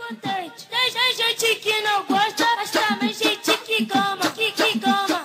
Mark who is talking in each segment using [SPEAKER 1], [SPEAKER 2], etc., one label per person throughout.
[SPEAKER 1] contente. Tem gente que não gosta, mas também gente que gama, que gama.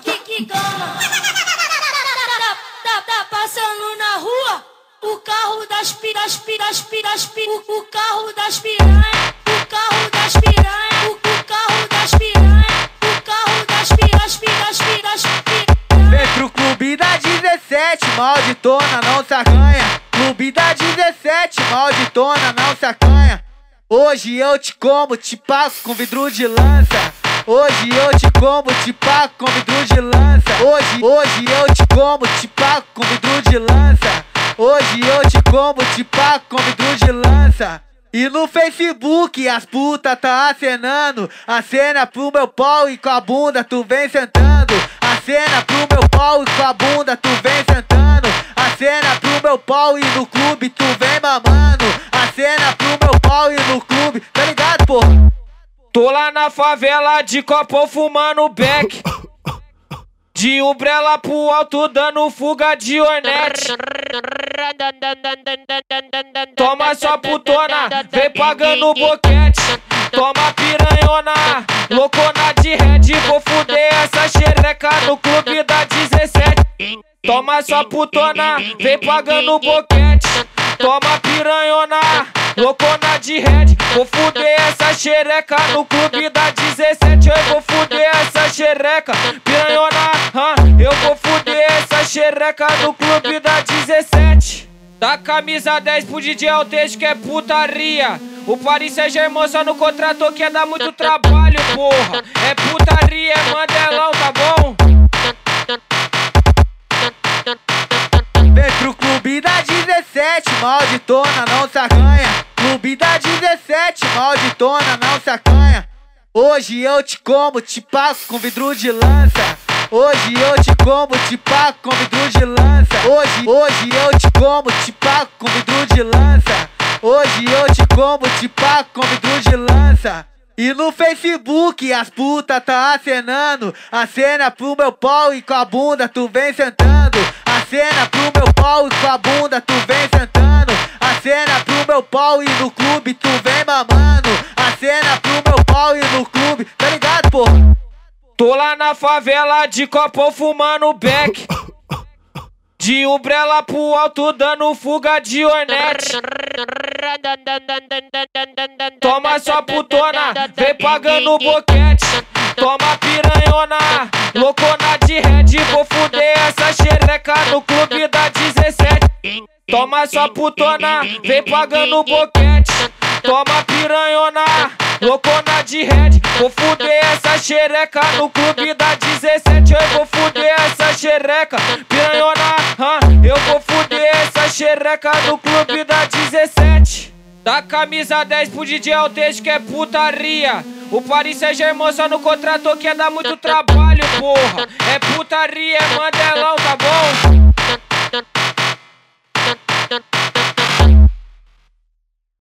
[SPEAKER 1] Tá passando na rua o carro das piras, o carro das piranha, o carro das piranha, o carro das piranha, o carro das piras.
[SPEAKER 2] Vem pro clube da 17, malditona não se acanha. Clube da 17, malditona não se acanha. Hoje eu te como, te pago com vidro de lança. Hoje eu te como, te pago com vidro de lança. Hoje eu te como, te pago com vidro de lança. Hoje eu te como, te pago com vidro de lança. E no Facebook as puta tá acenando. Acena pro meu pau e com a bunda tu vem sentando. Acena pro meu pau e com a bunda tu vem sentando. Acena pro meu pau e no clube tu vem mamando. Acena pro meu pau e no clube, tá ligado, porra?
[SPEAKER 3] Tô lá na favela de copão fumando beck. De umbrella pro alto dando fuga de Hornet. Toma sua putona, vem pagando boquete. Toma piranhona, loucona de red. Vou fuder essa xereca no clube da 17. Toma sua putona, vem pagando boquete. Toma piranhona, loucona de red. Vou fuder essa xereca no clube da 17. Eu vou fuder essa xereca, piranhona, eu vou fuder essa xereca no clube da 17. Da camisa 10 pro DJ Altejo que é putaria. O Paris Saint-Germain só não contratou que é dar muito trabalho, porra. É putaria, é mandelão, tá bom?
[SPEAKER 2] Vem pro clube da 17, malditona não se acanha. Clube da 17, malditona não se acanha. Hoje eu te como, te pago com vidro de lança. Hoje eu te como, te pago com vidro de lança. Hoje eu te como, te pago com vidro de lança. Hoje eu te como, te pago com vidro de lança. E no Facebook as puta tá acenando. Acena pro meu pau e com a bunda tu vem sentando. Acena pro meu pau e com a bunda tu vem sentando. Acena pro meu pau e no clube tu vem mamando. Acena pro meu pau e no clube, tá ligado, porra?
[SPEAKER 3] Tô lá na favela de copão fumando beck. De umbrella pro alto dando fuga de Hornet. Toma sua putona, vem pagando boquete. Toma piranhona, loucona de red. Vou fuder essa xereca no clube da 17. Toma sua putona, vem pagando boquete. Toma piranhona, loucona de red. Vou fuder essa xereca no clube da 17. Eu vou fuder essa xereca, piranhona, eu vou fuder essa xereca no clube da 17. Da camisa 10 pro DJ Altejo que é putaria. O Paris Saint-Germain só não contratou que é dar muito trabalho, porra. É putaria, é mandelão, tá bom?